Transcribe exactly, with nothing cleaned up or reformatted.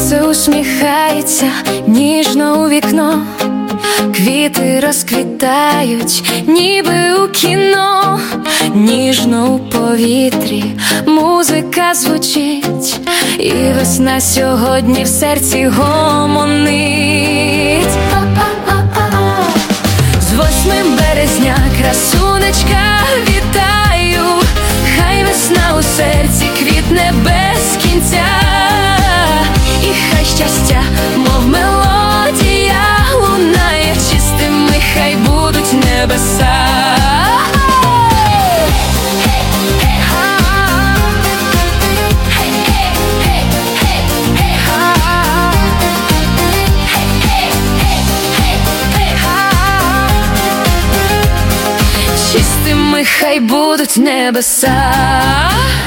Сонце усміхається ніжно у вікно, квіти розквітають, ніби у кіно. Ніжно у повітрі музика звучить, і весна сьогодні в серці гомонить. З восьмим березня, красунечка, вітаю! Хай весна у серці квітне без кінця, і хай щастя, мов мелодія, лунає чистими, хай будуть небеса. Чистими хай будуть небеса.